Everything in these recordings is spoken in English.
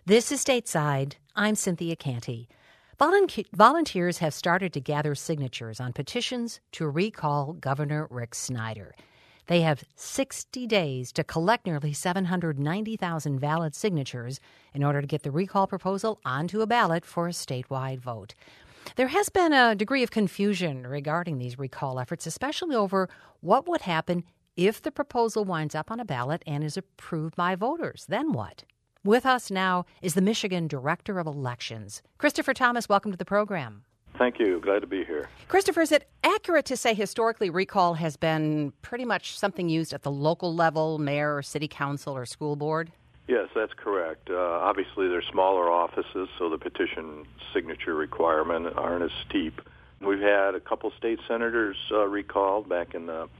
This is Stateside. I'm Cynthia Canty. Volunteers have started to gather signatures on petitions to recall Governor Rick Snyder. They have 60 days to collect nearly 790,000 valid signatures in order to get the recall proposal onto a ballot for a statewide vote. There has been a degree of confusion regarding these recall efforts, especially over what would happen if the proposal winds up on a ballot and is approved by voters. Then what? With us now is the Michigan Director of Elections. Christopher Thomas, welcome to the program. Thank you. Glad to be here. Christopher, is it accurate to say historically recall has been pretty much something used at the local level, mayor, or city council, or school board? Yes, that's correct. Obviously, they're smaller offices, so the petition signature requirement aren't as steep. We've had a couple state senators recalled back in the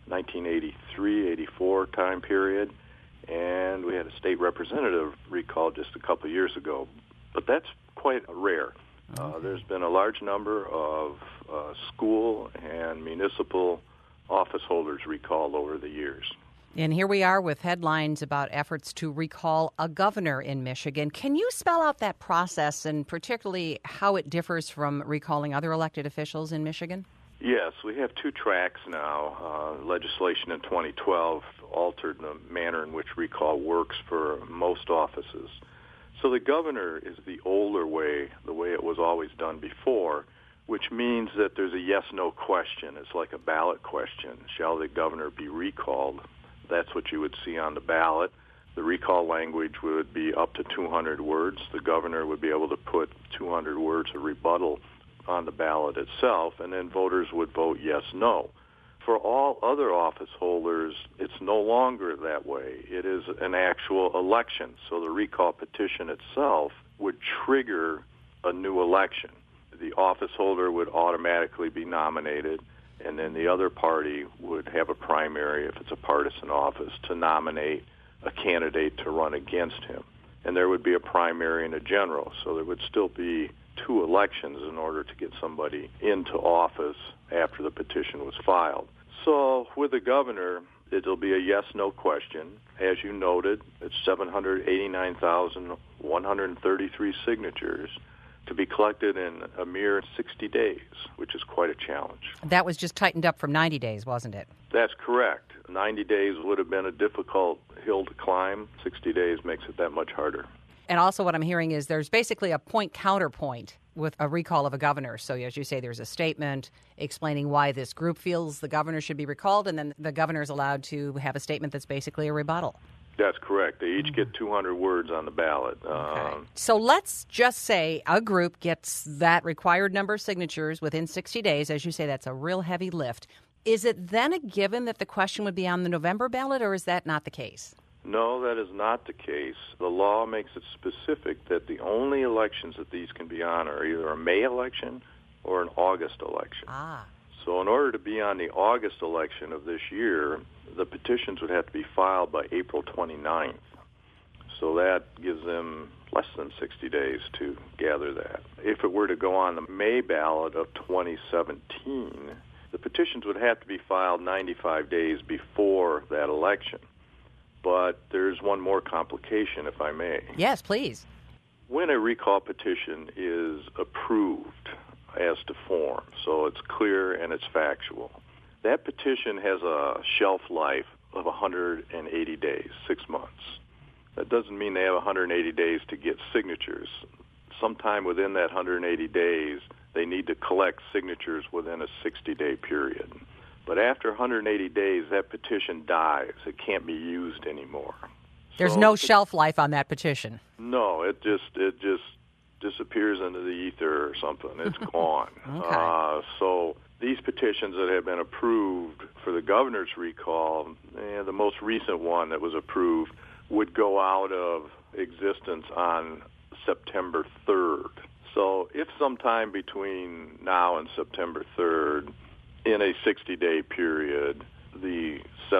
1983-84 time period, and we had a state representative recalled just a couple years ago. But that's quite rare. There's been a large number of school and municipal office holders recalled over the years. And here we are with headlines about efforts to recall a governor in Michigan. Can you spell out that process and particularly how it differs from recalling other elected officials in Michigan? Yes, we have two tracks now. Legislation in 2012 altered the manner in which recall works for most offices. So the governor is the older way, the way it was always done before, which means that there's a yes-no question. It's like a ballot question. Shall the governor be recalled? That's what you would see on the ballot. The recall language would be up to 200 words. The governor would be able to put 200 words of rebuttal on the ballot itself, and then voters would vote yes, no. For all other office holders, it's no longer that way. It is an actual election. So the recall petition itself would trigger a new election. The office holder would automatically be nominated, and then the other party would have a primary, if it's a partisan office, to nominate a candidate to run against him. And there would be a primary and a general. So there would still be two elections in order to get somebody into office after the petition was filed. So with the governor, it'll be a yes-no question. As you noted, it's 789,133 signatures to be collected in a mere 60 days, which is quite a challenge. That was just tightened up from 90 days, wasn't it? That's correct. 90 days would have been a difficult hill to climb. 60 days makes it that much harder. And also what I'm hearing is there's basically a point-counterpoint with a recall of a governor. So as you say, there's a statement explaining why this group feels the governor should be recalled, and then the governor is allowed to have a statement that's basically a rebuttal. That's correct. They each get 200 words on the ballot. Okay. So let's just say a group gets that required number of signatures within 60 days. As you say, that's a real heavy lift. Is it then a given that the question would be on the November ballot, or is that not the case? No, that is not the case. The law makes it specific that the only elections that these can be on are either a May election or an August election. So in order to be on the August election of this year, the petitions would have to be filed by April 29th. So that gives them less than 60 days to gather that. If it were to go on the May ballot of 2017, the petitions would have to be filed 95 days before that election. But there's one more complication, if I may. Yes, please. When a recall petition is approved as to form, so it's clear and it's factual, that petition has a shelf life of 180 days, 6 months. That doesn't mean they have 180 days to get signatures. Sometime within that 180 days, they need to collect signatures within a 60-day period. But after 180 days, that petition dies. It can't be used anymore. There's no shelf life on that petition. No, it just disappears into the ether or something. It's gone. Okay. So these petitions that have been approved for the governor's recall, the most recent one that was approved would go out of existence on September 3rd. So if sometime between now and September 3rd, in a 60-day period, the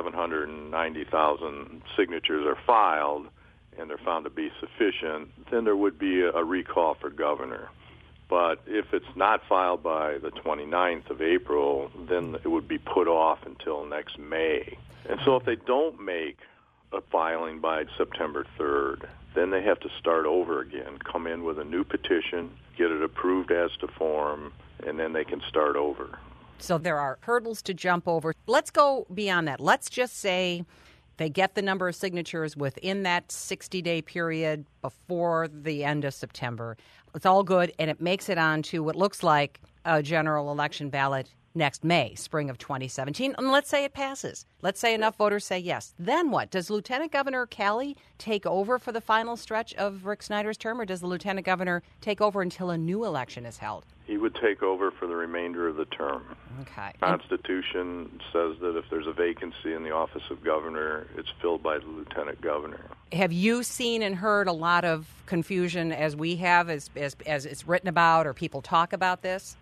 790,000 signatures are filed and they're found to be sufficient, then there would be a recall for governor. But if it's not filed by the 29th of April, then it would be put off until next May. And so if they don't make a filing by September 3rd. Then they have to start over again, come in with a new petition, get it approved as to form, and then they can start over. So there are hurdles to jump over. Let's go beyond that. Let's just say they get the number of signatures within that 60-day period before the end of September. It's all good, and it makes it onto what looks like a general election ballot next May, spring of 2017. And let's say it passes. Let's say enough voters say yes. Then what? Does Lieutenant Governor Calley take over for the final stretch of Rick Snyder's term, or does the Lieutenant Governor take over until a new election is held? He would take over for the remainder of the term. Okay. The Constitution says that if there's a vacancy in the office of governor, it's filled by the lieutenant governor. Have you seen and heard a lot of confusion as we have, as it's written about or people talk about this?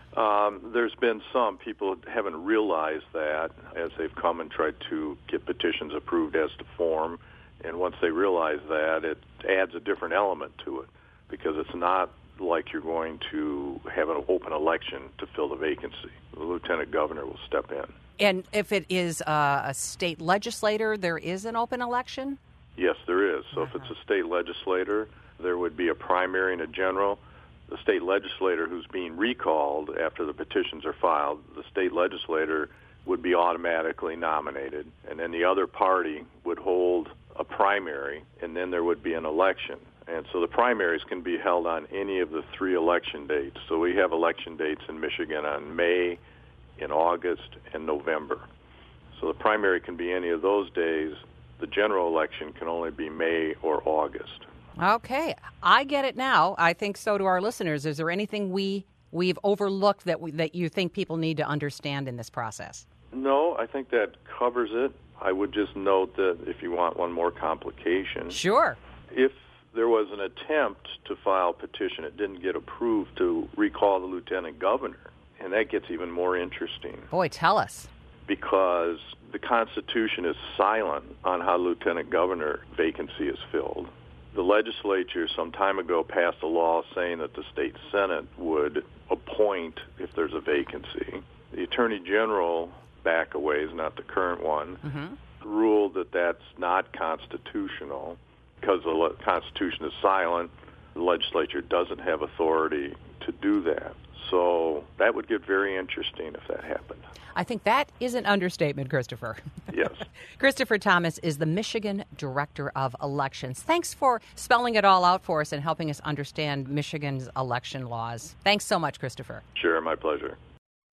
There's been some. People haven't realized that as they've come and tried to get petitions approved as to form. And once they realize that, it adds a different element to it because it's not like you're going to have an open election to fill the vacancy. The lieutenant governor will step in. And if it is a state legislator, there is an open election? Yes, there is. So if it's a state legislator, there would be a primary and a general. The state legislator who's being recalled after the petitions are filed, the state legislator would be automatically nominated, and then the other party would hold a primary, and then there would be an election. And so the primaries can be held on any of the 3 election dates. So we have election dates in Michigan on May, in August, and November. So the primary can be any of those days. The general election can only be May or August. Okay, I get it now. I think so do our listeners. Is there anything we've overlooked that you think people need to understand in this process? No, I think that covers it. I would just note that if you want one more complication. Sure. If there was an attempt to file a petition, it didn't get approved to recall the lieutenant governor, and that gets even more interesting. Boy, tell us. Because the Constitution is silent on how lieutenant governor vacancy is filled. The legislature some time ago passed a law saying that the state Senate would appoint if there's a vacancy. The Attorney General, back a ways, not the current one, ruled that that's not constitutional because the Constitution is silent. The legislature doesn't have authority to do that. So that would get very interesting if that happened. I think that is an understatement, Christopher. Yes. Christopher Thomas is the Michigan Director of Elections. Thanks for spelling it all out for us and helping us understand Michigan's election laws. Thanks so much, Christopher. Sure, my pleasure.